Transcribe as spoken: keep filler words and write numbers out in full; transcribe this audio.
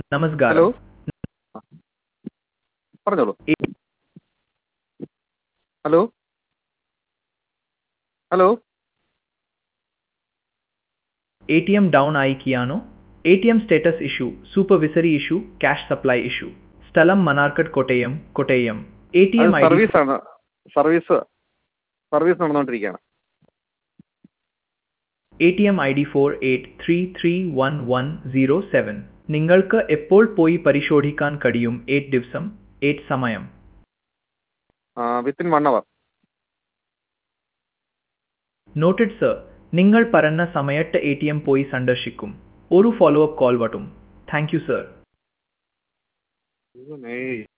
Hello നമസ്കാരം. പറഞ്ഞോളൂ. Hello hello A T M down ആയിക്കിയാണോ? A T M status issue, supervisory issue, cash supply issue. സ്ഥലം Manarcaud Kottayam, Kottayam. A T അത് M I D സർവീസാണ്. Service service നടന്നുകൊണ്ടിരിക്കുകയാണ്. A T M I D four eight three three one one zero seven. നിങ്ങൾക്ക് എപ്പോൾ പോയി പരിശോധിക്കാൻ കഴിയും? എയ്റ്റ് ദിവസം, എയ്റ്റ് സമയം. Within one hour. Noted sir. നിങ്ങൾ പറഞ്ഞ സമയത്ത് എ ടി എം പോയി സന്ദർശിക്കും. ഒരു ഫോളോ അപ്പ് കോൾ വരും. Thank you sir.